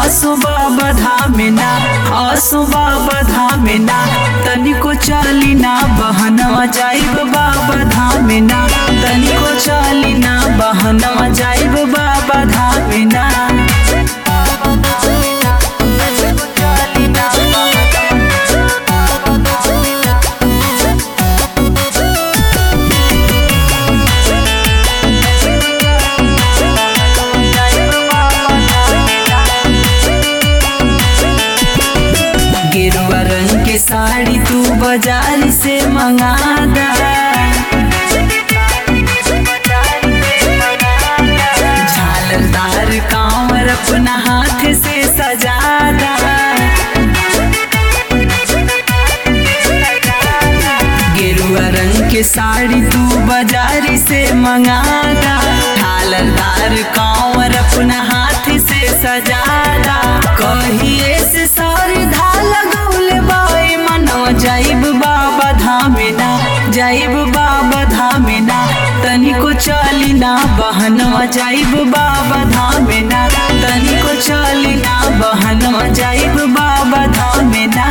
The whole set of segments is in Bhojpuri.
आसो बाबा धामेना, आसो बाबा धामेना, तनिको चली ना बहनवा जाइब बाबा धामेना, तनिको चली ना बहनवा जाइब बाबा धामेना। गेरुआ रंग के साड़ी तू बाजार से मंगा दा, झालरदार कांवर अपना हाथ से सजा दा, गेरुआ रंग के साड़ी तू बाजार से मंगा दा, झालरदार कांवर अपना हाथ से सजा दा। कहिए से सारी धाल गौले बाई मनवा जाइब बाबा धामेना, जाइब बाबा धामेना, तनिको चली ना बहनवा जाइब बाबा धामेना, तनिको चली ना बहनवा जाइब बाबा धामेना।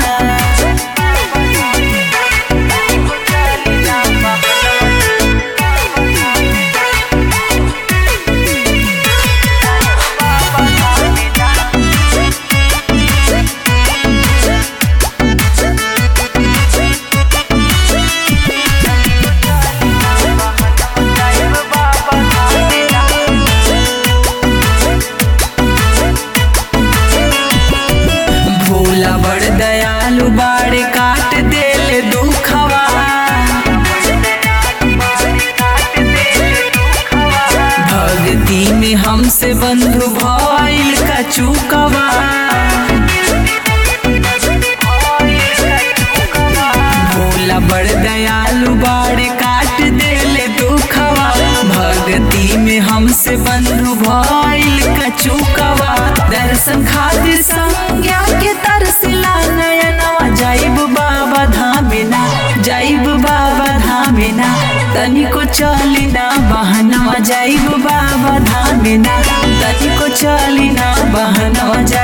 भोला बड़ दयालु बाड़े काट देले दुखवा, भक्ति में हमसे बंधु भइल का चुकवा, भोला बड़ दयालु बाड़े काट देले दुखवा, भक्ति में हमसे बंधु भइल का चुकवा। दर्शन खातिर संज्ञा के तरसला नयनवा जाइब बाबा धामेना, जाइब बाबा धामेना, तनिको चली ना बहनवा जाइब बाबा धामेना, तनिको चली ना बहनवा